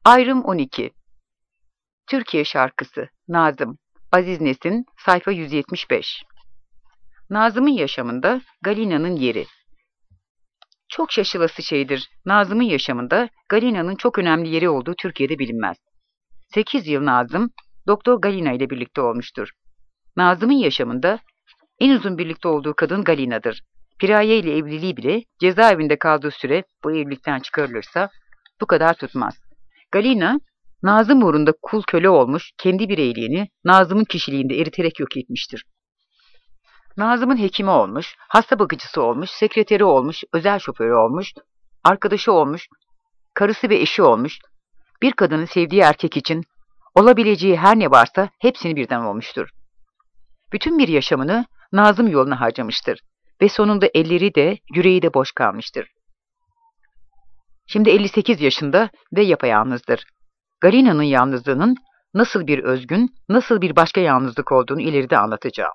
Ayrım 12. Türkiye şarkısı. Nazım. Aziz Nesin. Sayfa 175. Nazım'ın yaşamında Galina'nın yeri. Çok şaşılası şeydir. Nazım'ın yaşamında Galina'nın çok önemli yeri olduğu Türkiye'de bilinmez. 8 yıl Nazım, Doktor Galina ile birlikte olmuştur. Nazım'ın yaşamında en uzun birlikte olduğu kadın Galina'dır. Piraye ile evliliği bile cezaevinde kaldığı süre bu evlilikten çıkarılırsa bu kadar tutmaz. Galina, Nazım uğrunda kul köle olmuş, kendi bireyliğini Nazım'ın kişiliğinde eriterek yok etmiştir. Nazım'ın hekimi olmuş, hasta bakıcısı olmuş, sekreteri olmuş, özel şoförü olmuş, arkadaşı olmuş, karısı ve eşi olmuş, bir kadının sevdiği erkek için olabileceği her ne varsa hepsini birden olmuştur. Bütün bir yaşamını Nazım yoluna harcamıştır ve sonunda elleri de yüreği de boş kalmıştır. Şimdi 58 yaşında ve yapayalnızdır. Galina'nın yalnızlığının nasıl bir özgün, nasıl bir başka yalnızlık olduğunu ileride anlatacağım.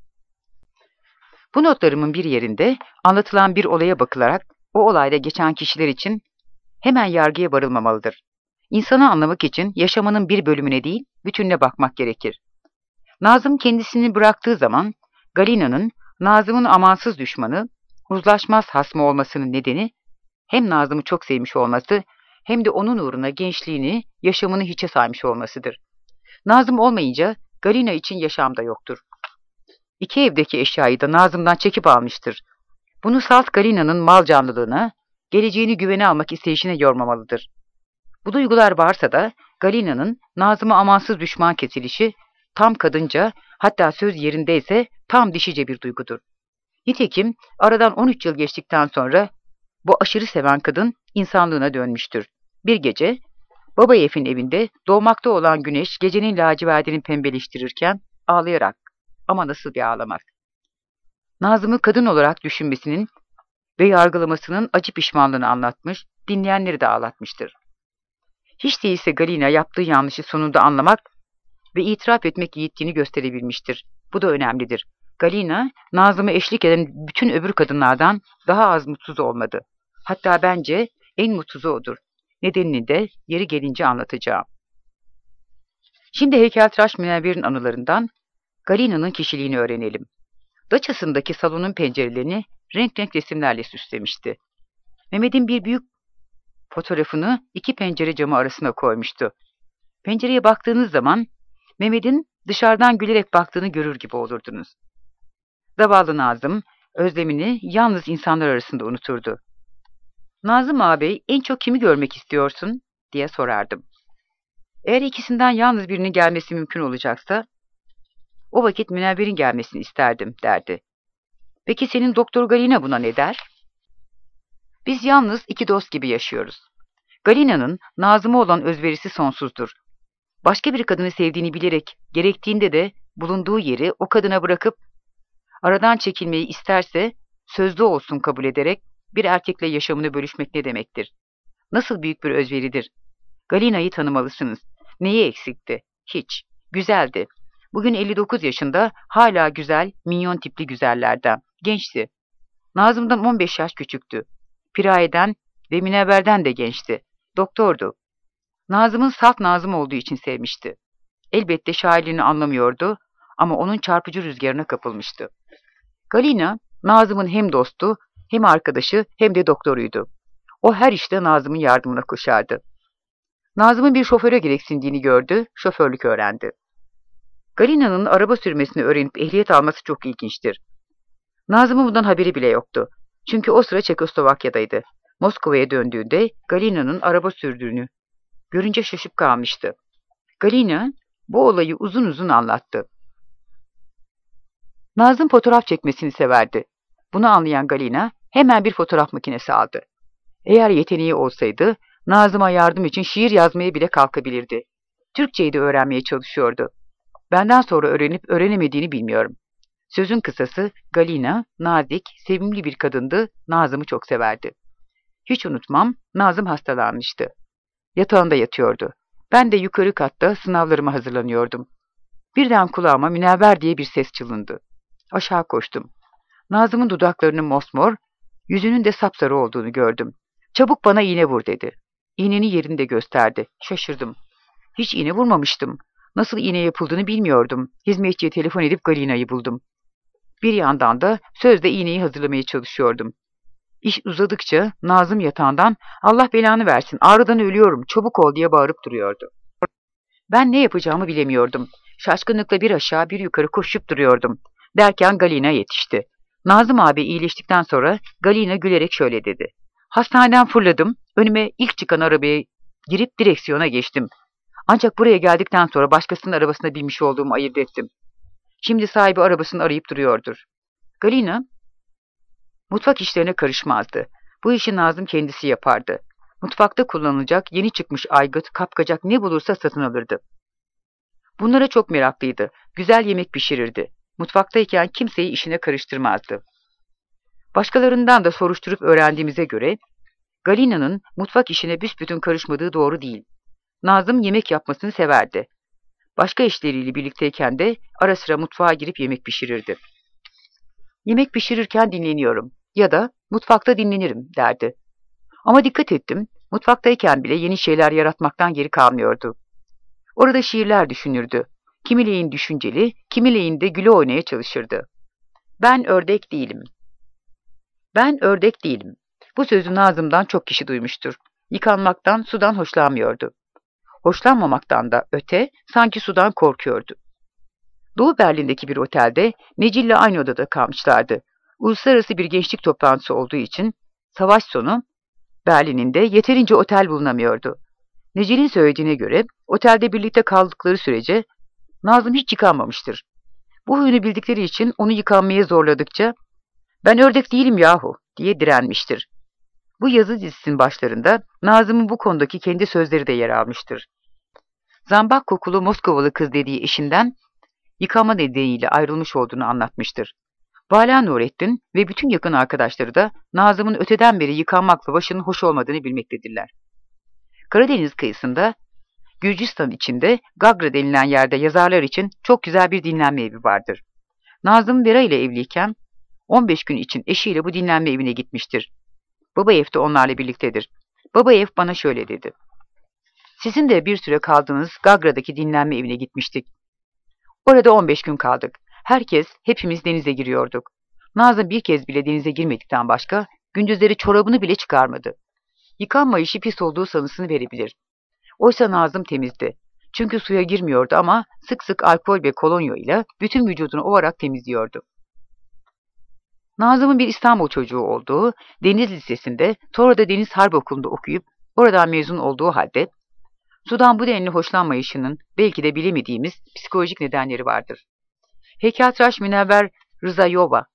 Bu notlarımın bir yerinde anlatılan bir olaya bakılarak o olayda geçen kişiler için hemen yargıya varılmamalıdır. İnsanı anlamak için yaşamının bir bölümüne değil, bütününe bakmak gerekir. Nazım kendisini bıraktığı zaman Galina'nın Nazım'ın amansız düşmanı, uzlaşmaz hasmı olmasının nedeni hem Nazım'ı çok sevmiş olması hem de onun uğruna gençliğini, yaşamını hiçe saymış olmasıdır. Nazım olmayınca Galina için yaşam da yoktur. İki evdeki eşyayı da Nazım'dan çekip almıştır. Bunu salt Galina'nın mal canlılığına, geleceğini güvene almak isteyişine yormamalıdır. Bu duygular varsa da Galina'nın Nazım'a amansız düşman kesilişi tam kadınca, hatta söz yerindeyse tam dişice bir duygudur. Nitekim aradan 13 yıl geçtikten sonra bu aşırı seven kadın insanlığına dönmüştür. Bir gece Babayev'in evinde doğmakta olan güneş gecenin lacivertini pembeleştirirken ağlayarak, ama nasıl bir ağlamak, Nazım'ı kadın olarak düşünmesinin ve yargılamasının acı pişmanlığını anlatmış, dinleyenleri de ağlatmıştır. Hiç değilse Galina yaptığı yanlışı sonunda anlamak ve itiraf etmek yiğitliğini gösterebilmiştir. Bu da önemlidir. Galina, Nazım'a eşlik eden bütün öbür kadınlardan daha az mutsuz olmadı. Hatta bence en mutsuzu odur. Nedenini de yeri gelince anlatacağım. Şimdi heykeltıraş Münevver'in anılarından Galina'nın kişiliğini öğrenelim. Daçasındaki salonun pencerelerini renk renk resimlerle süslemişti. Mehmet'in bir büyük fotoğrafını iki pencere camı arasına koymuştu. Pencereye baktığınız zaman Mehmet'in dışarıdan gülerek baktığını görür gibi olurdunuz. Zavallı Nazım, özlemini yalnız insanlar arasında unuturdu. "Nazım ağabey, en çok kimi görmek istiyorsun?" diye sorardım. Eğer ikisinden yalnız birinin gelmesi mümkün olacaksa, "O vakit Münevver'in gelmesini isterdim," derdi. "Peki senin Doktor Galina buna ne der?" Biz yalnız iki dost gibi yaşıyoruz. Galina'nın Nazım'a olan özverisi sonsuzdur. Başka bir kadını sevdiğini bilerek, gerektiğinde de bulunduğu yeri o kadına bırakıp aradan çekilmeyi isterse sözlü olsun kabul ederek bir erkekle yaşamını bölüşmek ne demektir? Nasıl büyük bir özveridir? Galina'yı tanımalısınız. Neyi eksikti? Hiç. Güzeldi. Bugün 59 yaşında, hala güzel, minyon tipli güzellerden. Gençti. Nazım'dan 15 yaş küçüktü. Piraye'den ve Münevver'den de gençti. Doktordu. Nazım'ın salt Nazım olduğu için sevmişti. Elbette şairliğini anlamıyordu ama onun çarpıcı rüzgarına kapılmıştı. Galina, Nazım'ın hem dostu, hem arkadaşı, hem de doktoruydu. O her işte Nazım'ın yardımına koşardı. Nazım'ın bir şoföre gereksindiğini gördü, şoförlük öğrendi. Galina'nın araba sürmesini öğrenip ehliyet alması çok ilginçtir. Nazım'ın bundan haberi bile yoktu. Çünkü o sıra Çekoslovakya'daydı. Moskova'ya döndüğünde Galina'nın araba sürdüğünü görünce şaşıp kalmıştı. Galina bu olayı uzun uzun anlattı. Nazım fotoğraf çekmesini severdi. Bunu anlayan Galina hemen bir fotoğraf makinesi aldı. Eğer yeteneği olsaydı Nazım'a yardım için şiir yazmaya bile kalkabilirdi. Türkçeyi de öğrenmeye çalışıyordu. Benden sonra öğrenip öğrenemediğini bilmiyorum. Sözün kısası Galina, nazik, sevimli bir kadındı, Nazım'ı çok severdi. Hiç unutmam, Nazım hastalanmıştı. Yatağında yatıyordu. Ben de yukarı katta sınavlarıma hazırlanıyordum. Birden kulağıma Münevver diye bir ses çalındı. Aşağı koştum. Nazım'ın dudaklarının mosmor, yüzünün de sapsarı olduğunu gördüm. "Çabuk bana iğne vur," dedi. İğnenin yerini de gösterdi. Şaşırdım. Hiç iğne vurmamıştım. Nasıl iğne yapıldığını bilmiyordum. Hizmetçiye telefon edip Galina'yı buldum. Bir yandan da sözde iğneyi hazırlamaya çalışıyordum. İş uzadıkça Nazım yatağından "Allah belanı versin, ağrıdan ölüyorum, çabuk ol" diye bağırıp duruyordu. Ben ne yapacağımı bilemiyordum. Şaşkınlıkla bir aşağı bir yukarı koşup duruyordum. Derken Galina yetişti. Nazım abi iyileştikten sonra Galina gülerek şöyle dedi. Hastaneden fırladım, önüme ilk çıkan arabaya girip direksiyona geçtim. Ancak buraya geldikten sonra başkasının arabasına binmiş olduğumu ayırt ettim. Şimdi sahibi arabasını arayıp duruyordur. Galina, mutfak işlerine karışmazdı. Bu işi Nazım kendisi yapardı. Mutfakta kullanılacak yeni çıkmış aygıt, kapkacak ne bulursa satın alırdı. Bunlara çok meraklıydı. Güzel yemek pişirirdi. Mutfaktayken kimseyi işine karıştırmazdı. Başkalarından da soruşturup öğrendiğimize göre Galina'nın mutfak işine büsbütün karışmadığı doğru değil. Nazım yemek yapmasını severdi. Başka işleriyle birlikteyken de ara sıra mutfağa girip yemek pişirirdi. Yemek pişirirken dinleniyorum ya da mutfakta dinlenirim derdi. Ama dikkat ettim, mutfaktayken bile yeni şeyler yaratmaktan geri kalmıyordu. Orada şiirler düşünürdü. Kimileyin düşünceli, kimileyin de güle oynaya çalışırdı. Ben ördek değilim. Ben ördek değilim. Bu sözü Nazım'dan çok kişi duymuştur. Yıkanmaktan, sudan hoşlanmıyordu. Hoşlanmamaktan da öte sanki sudan korkuyordu. Doğu Berlin'deki bir otelde Necil'le aynı odada kalmışlardı. Uluslararası bir gençlik toplantısı olduğu için savaş sonu Berlin'in de yeterince otel bulunamıyordu. Necil'in söylediğine göre otelde birlikte kaldıkları sürece Nazım hiç yıkanmamıştır. Bu huyunu bildikleri için onu yıkanmaya zorladıkça "Ben ördek değilim yahu" diye direnmiştir. Bu yazı dizisinin başlarında Nazım'ın bu konudaki kendi sözleri de yer almıştır. Zambak kokulu Moskovalı kız dediği eşinden yıkama nedeniyle ayrılmış olduğunu anlatmıştır. Vala Nurettin ve bütün yakın arkadaşları da Nazım'ın öteden beri yıkanmakla başının hoş olmadığını bilmektedirler. Karadeniz kıyısında, Gürcistan içinde Gagra denilen yerde yazarlar için çok güzel bir dinlenme evi vardır. Nazım Vera ile evliyken 15 gün için eşiyle bu dinlenme evine gitmiştir. Babaev de onlarla birliktedir. Babaev bana şöyle dedi. Sizin de bir süre kaldığınız Gagra'daki dinlenme evine gitmiştik. Orada 15 gün kaldık. Hepimiz denize giriyorduk. Nazım bir kez bile denize girmedikten başka gündüzleri çorabını bile çıkarmadı. Yıkanmayışı pis olduğu sanısını verebilir. Oysa Nazım temizdi. Çünkü suya girmiyordu ama sık sık alkol ve kolonya ile bütün vücudunu ovarak temizliyordu. Nazım'ın bir İstanbul çocuğu olduğu, Deniz Lisesi'nde, sonra da Deniz Harp Okulu'nda okuyup oradan mezun olduğu halde, sudan bu denli hoşlanmayışının belki de bilemediğimiz psikolojik nedenleri vardır. Heykeltıraş Münevver Rızayova,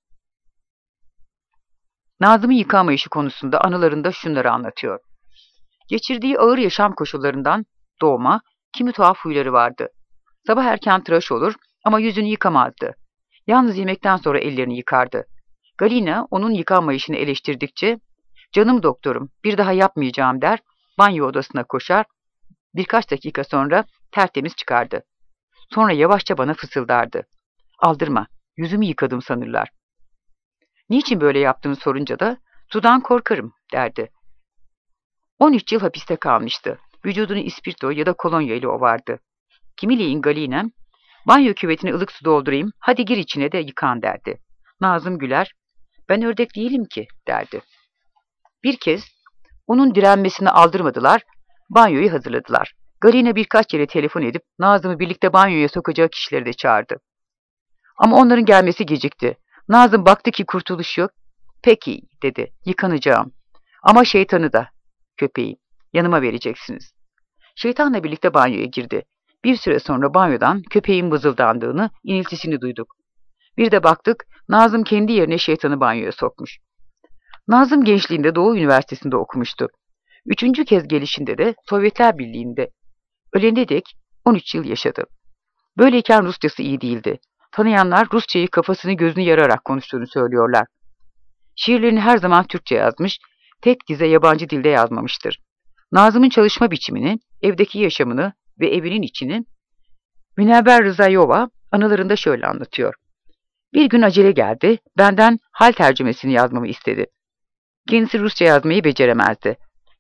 Nazım'ın yıkanmayışı konusunda anılarında şunları anlatıyor. Geçirdiği ağır yaşam koşullarından doğma kimi tuhaf huyları vardı. Sabah erken tıraş olur ama yüzünü yıkamazdı. Yalnız yemekten sonra ellerini yıkardı. Galina onun yıkanmayışını eleştirdikçe, "Canım doktorum, bir daha yapmayacağım" der, banyo odasına koşar, birkaç dakika sonra tertemiz çıkardı. Sonra yavaşça bana fısıldardı. "Aldırma, yüzümü yıkadım sanırlar." Niçin böyle yaptığını sorunca da, "Sudan korkarım" derdi. 13 yıl hapiste kalmıştı. Vücudunu ispirto ya da kolonya ile ovardı. Kimileyin Galina, "Banyo küvetine ılık su doldurayım, hadi gir içine de yıkan" derdi. Nazım güler, "Ben ördek değilim ki" derdi. Bir kez onun direnmesini aldırmadılar, banyoyu hazırladılar. Galina birkaç yere telefon edip Nazım'ı birlikte banyoya sokacağı kişileri de çağırdı. Ama onların gelmesi gecikti. Nazım baktı ki kurtuluş yok. "Peki" dedi, "yıkanacağım. Ama şeytanı da, köpeği, yanıma vereceksiniz." Şeytanla birlikte banyoya girdi. Bir süre sonra banyodan köpeğin vızıldandığını, iniltisini duyduk. Bir de baktık, Nazım kendi yerine şeytanı banyoya sokmuş. Nazım gençliğinde Doğu Üniversitesi'nde okumuştu. 3. kez gelişinde de Sovyetler Birliği'nde. Ölene dek 13 yıl yaşadı. Böyleyken Rusçası iyi değildi. Tanıyanlar Rusçayı kafasını gözünü yararak konuştuğunu söylüyorlar. Şiirlerini her zaman Türkçe yazmış, tek dize yabancı dilde yazmamıştır. Nazım'ın çalışma biçimini, evdeki yaşamını ve evinin içini Münevver Rızayova anılarında şöyle anlatıyor. "Bir gün acele geldi, benden hal tercümesini yazmamı istedi. Kendisi Rusça yazmayı beceremezdi.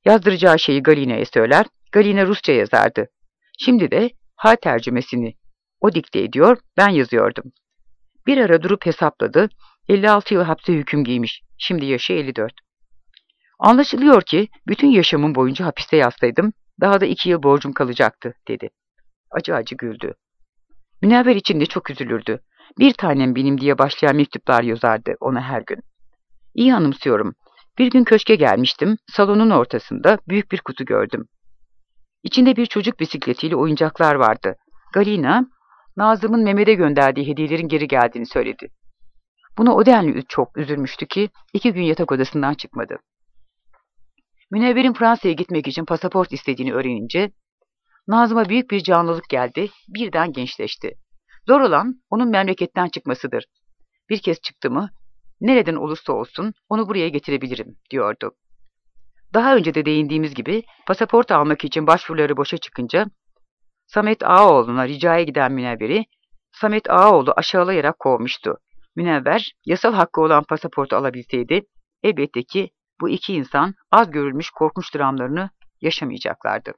Yazdıracağı şeyi Galina'ya söyler, Galina Rusça yazardı. Şimdi de hal tercümesini o dikte ediyor, ben yazıyordum. Bir ara durup hesapladı, 56 yıl hapse hüküm giymiş, şimdi yaşı 54. Anlaşılıyor ki bütün yaşamım boyunca hapiste yatsaydım, daha da 2 yıl borcum kalacaktı, dedi. Acı acı güldü. Münevver için de çok üzülürdü. Bir tanem benim diye başlayan mektuplar yazardı ona her gün. İyi anımsıyorum. Bir gün köşke gelmiştim, salonun ortasında büyük bir kutu gördüm. İçinde bir çocuk bisikletiyle oyuncaklar vardı. Galina, Nazım'ın Mehmet'e gönderdiği hediyelerin geri geldiğini söyledi. Buna o denli çok üzülmüştü ki 2 gün yatak odasından çıkmadı. Münevver'in Fransa'ya gitmek için pasaport istediğini öğrenince Nazım'a büyük bir canlılık geldi, birden gençleşti. Zor olan onun memleketten çıkmasıdır. Bir kez çıktı mı, nereden olursa olsun onu buraya getirebilirim, diyordu. Daha önce de değindiğimiz gibi pasaport almak için başvuruları boşa çıkınca Samet Ağaoğlu'na ricaya giden Münevver'i Samet Ağaoğlu aşağılayarak kovmuştu. Münevver yasal hakkı olan pasaportu alabilseydi elbette ki bu iki insan az görülmüş korkunç dramlarını yaşamayacaklardı.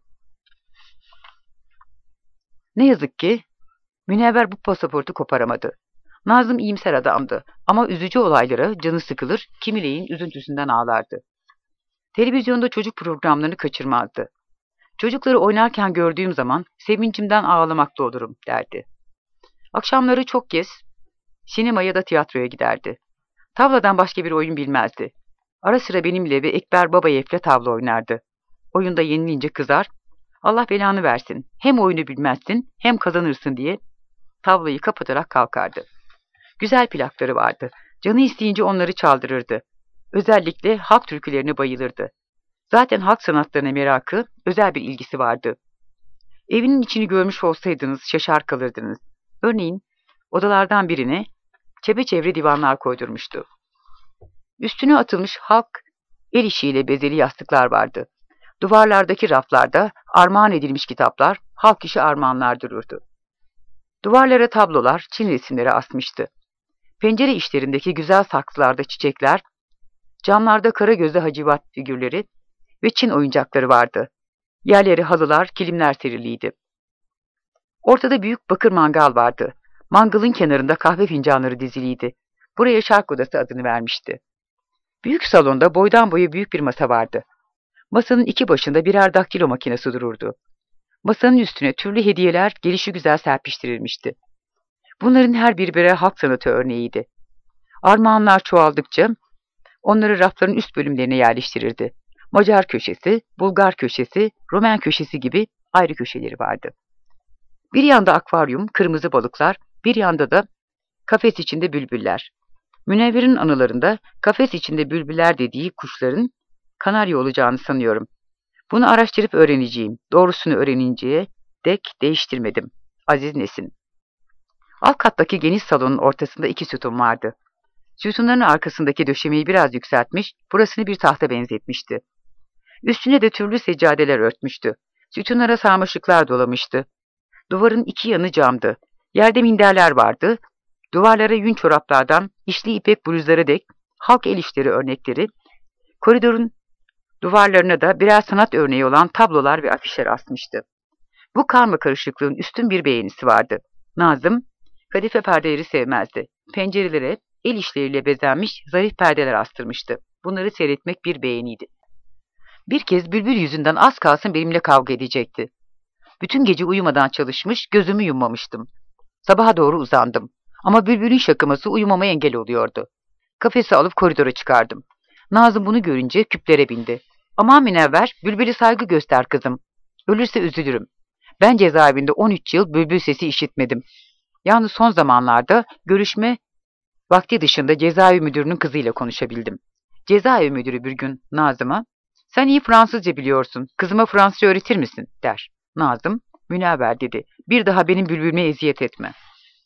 Ne yazık ki Münevver bu pasaportu koparamadı. Nazım iyimser adamdı ama üzücü olaylara canı sıkılır, kimileyin üzüntüsünden ağlardı. Televizyonda çocuk programlarını kaçırmazdı. Çocukları oynarken gördüğüm zaman sevincimden ağlamakta olurum, derdi. Akşamları çok kez sinema ya da tiyatroya giderdi. Tavladan başka bir oyun bilmezdi. Ara sıra benimle ve Ekber Babayev'le tavla oynardı. Oyunda yenilince kızar, Allah belanı versin, hem oyunu bilmezsin hem kazanırsın diye tavlayı kapatarak kalkardı. Güzel plakları vardı. Canı isteyince onları çaldırırdı. Özellikle halk türkülerine bayılırdı. Zaten halk sanatlarına merakı, özel bir ilgisi vardı. Evinin içini görmüş olsaydınız şaşar kalırdınız. Örneğin odalardan birine çepeçevre divanlar koydurmuştu. Üstüne atılmış halk el işiyle bezeli yastıklar vardı. Duvarlardaki raflarda armağan edilmiş kitaplar, halk işi armağanlar dururdu. Duvarlara tablolar, Çin resimleri asmıştı. Pencere işlerindeki güzel saksılarda çiçekler, camlarda kara gözlü hacivat figürleri ve Çin oyuncakları vardı. Yerleri halılar, kilimler seriliydi. Ortada büyük bakır mangal vardı. Mangalın kenarında kahve fincanları diziliydi. Buraya şark odası adını vermişti. Büyük salonda boydan boya büyük bir masa vardı. Masanın iki başında birer daktilo makinesi dururdu. Masanın üstüne türlü hediyeler gelişigüzel serpiştirilmişti. Bunların her biri birer halk sanatı örneğiydi. Armağanlar çoğaldıkça onları rafların üst bölümlerine yerleştirirdi. Macar köşesi, Bulgar köşesi, Romen köşesi gibi ayrı köşeleri vardı. Bir yanda akvaryum, kırmızı balıklar, bir yanda da kafes içinde bülbüller. Münevver'in anılarında kafes içinde bülbüller dediği kuşların kanarya olacağını sanıyorum. Bunu araştırıp öğreneceğim. Doğrusunu öğreninceye dek değiştirmedim. Aziz Nesin. Alt kattaki geniş salonun ortasında 2 sütun vardı. Sütunların arkasındaki döşemeyi biraz yükseltmiş, burasını bir tahta benzetmişti. Üstüne de türlü seccadeler örtmüştü. Sütunlara sarmaşıklar dolamıştı. Duvarın 2 yanı camdı. Yerde minderler vardı. Duvarlara yün çoraplardan işli ipek bluzlara dek halk el işleri örnekleri, koridorun duvarlarına da birer sanat örneği olan tablolar ve afişler asmıştı. Bu karmakarışıklığın üstün bir beğenisi vardı. Nazım, kadife perdeleri sevmezdi. Pencerelere el işleriyle bezenmiş zarif perdeler astırmıştı. Bunları seyretmek bir beğeniydi. Bir kez bülbül yüzünden az kalsın benimle kavga edecekti. Bütün gece uyumadan çalışmış, gözümü yummamıştım. Sabaha doğru uzandım. Ama bülbülün şakıması uyumama engel oluyordu. Kafesi alıp koridora çıkardım. Nazım bunu görünce küplere bindi. Aman Münevver, bülbülü saygı göster kızım. Ölürse üzülürüm. Ben cezaevinde 13 yıl bülbül sesi işitmedim. Yalnız son zamanlarda görüşme vakti dışında cezaevi müdürünün kızıyla konuşabildim. Cezaevi müdürü bir gün Nazım'a, "Sen iyi Fransızca biliyorsun, kızıma Fransızca öğretir misin?" der. Nazım, "Münevver," dedi, "bir daha benim bülbülüme eziyet etme."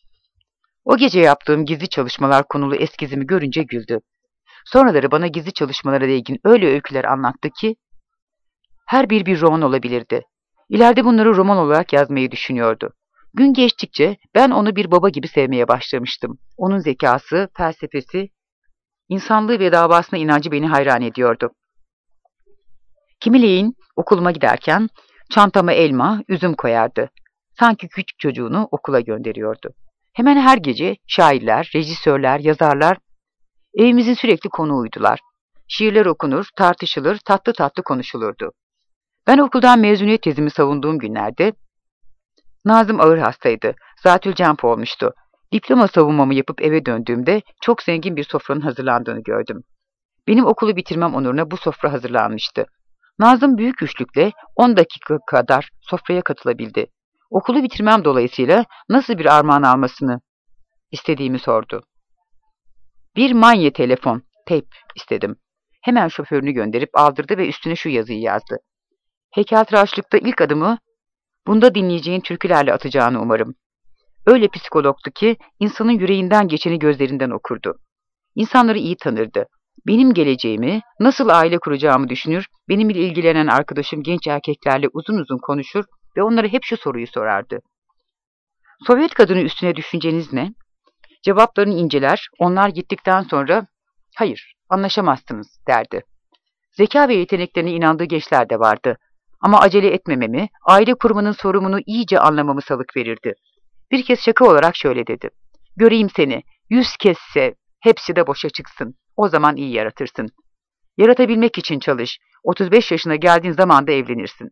O gece yaptığım gizli çalışmalar konulu eskizimi görünce güldü. Sonraları bana gizli çalışmalara ilgin öyle öyküler anlattı ki, her bir roman olabilirdi. İleride bunları roman olarak yazmayı düşünüyordu. Gün geçtikçe ben onu bir baba gibi sevmeye başlamıştım. Onun zekası, felsefesi, insanlığı ve davasına inancı beni hayran ediyordu. Kimileyin okuluma giderken çantama elma, üzüm koyardı. Sanki küçük çocuğunu okula gönderiyordu. Hemen her gece şairler, rejisörler, yazarlar evimizin sürekli konuğuydular. Şiirler okunur, tartışılır, tatlı tatlı konuşulurdu. Ben okuldan mezuniyet tezimi savunduğum günlerde Nazım ağır hastaydı. Zatülcenp olmuştu. Diploma savunmamı yapıp eve döndüğümde çok zengin bir sofranın hazırlandığını gördüm. Benim okulu bitirmem onuruna bu sofra hazırlanmıştı. Nazım büyük güçlükle 10 dakika kadar sofraya katılabildi. Okulu bitirmem dolayısıyla nasıl bir armağan almasını istediğimi sordu. Bir manye telefon, teyp istedim. Hemen şoförünü gönderip aldırdı ve üstüne şu yazıyı yazdı. Heykeltıraşlıkta ilk adımı bunda dinleyeceğin türkülerle atacağını umarım. Öyle psikologtu ki insanın yüreğinden geçeni gözlerinden okurdu. İnsanları iyi tanırdı. Benim geleceğimi, nasıl aile kuracağımı düşünür, benimle ilgilenen arkadaşım genç erkeklerle uzun uzun konuşur ve onlara hep şu soruyu sorardı. Sovyet kadını üstüne düşünceniz ne? Cevaplarını inceler, onlar gittikten sonra hayır, anlaşamazsınız derdi. Zeka ve yeteneklerine inandığı gençler de vardı. Ama acele etmememi, aile kurmanın sorumunu iyice anlamamı salık verirdi. Bir kez şaka olarak şöyle dedi. Göreyim seni, 100 kez sev, hepsi de boşa çıksın. O zaman iyi yaratırsın. Yaratabilmek için çalış. 35 yaşına geldiğin zaman da evlenirsin.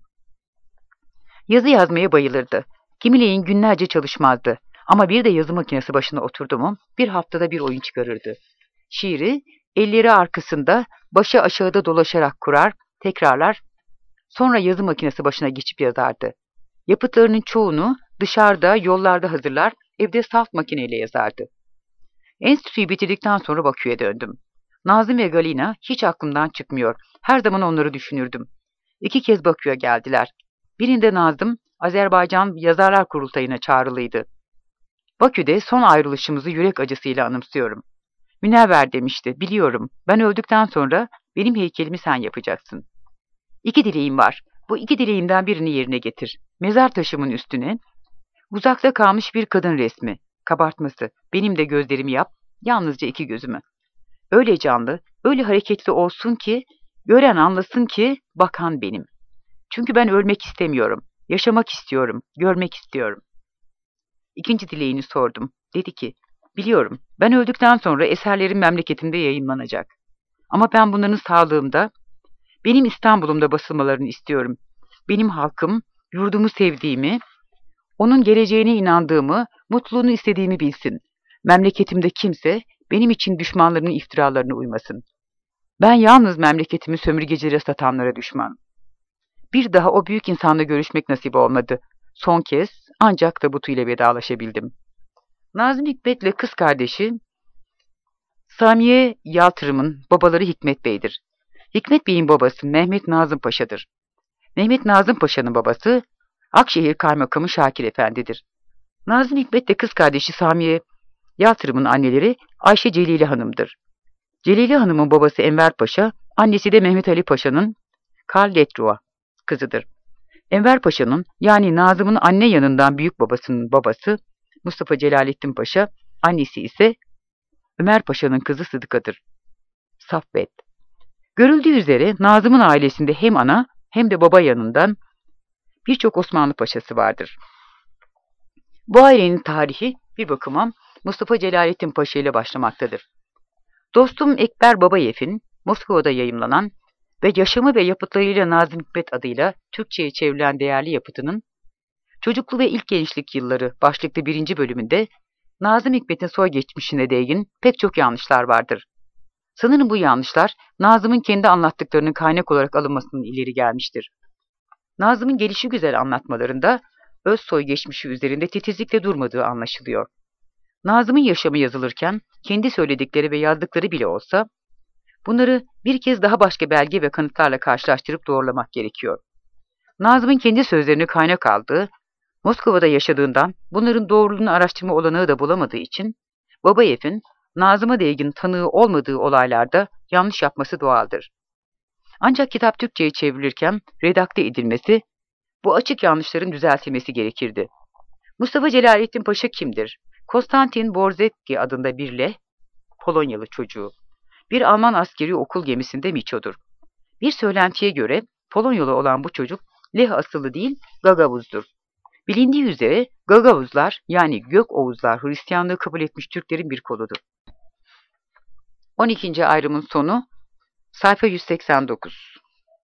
Yazı yazmaya bayılırdı. Kimileyin günlerce çalışmazdı. Ama bir de yazı makinesi başına oturdu mu bir haftada bir oyun çıkarırdı. Şiiri elleri arkasında başı aşağıda dolaşarak kurar, tekrarlar, sonra yazı makinesi başına geçip yazardı. Yapıtlarının çoğunu dışarıda, yollarda hazırlar, evde salt makineyle yazardı. Enstitüyü bitirdikten sonra Bakü'ye döndüm. Nazım ve Galina hiç aklımdan çıkmıyor. Her zaman onları düşünürdüm. 2 kez Bakü'ye geldiler. Birinde Nazım, Azerbaycan Yazarlar Kurultayı'na çağrılıydı. Bakü'de son ayrılışımızı yürek acısıyla anımsıyorum. Münevver demişti, biliyorum, ben öldükten sonra benim heykelimi sen yapacaksın. 2 dileğim var. Bu 2 dileğimden birini yerine getir. Mezar taşımın üstüne uzakta kalmış bir kadın resmi, kabartması, benim de gözlerimi yap, yalnızca 2 gözümü. Öyle canlı, öyle hareketli olsun ki, gören anlasın ki bakan benim. Çünkü ben ölmek istemiyorum, yaşamak istiyorum, görmek istiyorum. 2. dileğini sordum. Dedi ki, biliyorum, ben öldükten sonra eserlerim memleketimde yayınlanacak. Ama ben bunların sağlığımda, benim İstanbul'umda basılmalarını istiyorum. Benim halkım, yurdumu sevdiğimi, onun geleceğine inandığımı, mutluluğunu istediğimi bilsin. Memleketimde kimse benim için düşmanlarının iftiralarına uymasın. Ben yalnız memleketimi sömürgecilere satanlara düşman. Bir daha o büyük insanla görüşmek nasip olmadı. Son kez ancak tabutuyla vedalaşabildim. Nazım Hikmet'le kız kardeşi Samiye Yaltırım'ın babaları Hikmet Bey'dir. Hikmet Bey'in babası Mehmet Nazım Paşa'dır. Mehmet Nazım Paşa'nın babası Akşehir Kaymakamı Şakir Efendi'dir. Nazım Hikmet'le kız kardeşi Samiye Yaltırım'ın anneleri Ayşe Celile Hanım'dır. Celile Hanım'ın babası Enver Paşa, annesi de Mehmet Ali Paşa'nın Karl Lettrua kızıdır. Enver Paşa'nın yani Nazım'ın anne yanından büyük babasının babası Mustafa Celalettin Paşa, annesi ise Ömer Paşa'nın kızı Sıdıka'dır. Saffet. Görüldüğü üzere Nazım'ın ailesinde hem ana hem de baba yanından birçok Osmanlı paşası vardır. Bu ailenin tarihi bir bakıma Mustafa Celalettin Paşa ile başlamaktadır. Dostum Ekber Babayev'in Moskova'da yayımlanan ve yaşamı ve yapıtlarıyla Nazım Hikmet adıyla Türkçe'ye çevrilen değerli yapıtının Çocuklu ve İlk Gençlik Yılları başlıklı 1. bölümünde Nazım Hikmet'in soy geçmişine değin pek çok yanlışlar vardır. Sanırım bu yanlışlar Nazım'ın kendi anlattıklarının kaynak olarak alınmasının ileri gelmiştir. Nazım'ın gelişigüzel anlatmalarında öz soy geçmişi üzerinde titizlikle durmadığı anlaşılıyor. Nazım'ın yaşamı yazılırken kendi söyledikleri ve yazdıkları bile olsa bunları bir kez daha başka belge ve kanıtlarla karşılaştırıp doğrulamak gerekiyor. Nazım'ın kendi sözlerini kaynak aldığı, Moskova'da yaşadığından bunların doğruluğunu araştırma olanağı da bulamadığı için Babayev'in Nazım'a değgin tanığı olmadığı olaylarda yanlış yapması doğaldır. Ancak kitap Türkçe'ye çevrilirken redakte edilmesi, bu açık yanlışların düzeltilmesi gerekirdi. Mustafa Celalettin Paşa kimdir? Konstantin Borzetki adında bir leh, Polonyalı çocuğu. Bir Alman askeri okul gemisinde miçodur. Bir söylentiye göre Polonyalı olan bu çocuk Leh asıllı değil, Gagavuz'dur. Bilindiği üzere Gagavuzlar yani Gökoğuzlar Hristiyanlığı kabul etmiş Türklerin bir koludur. 12. ayrımın sonu sayfa 189.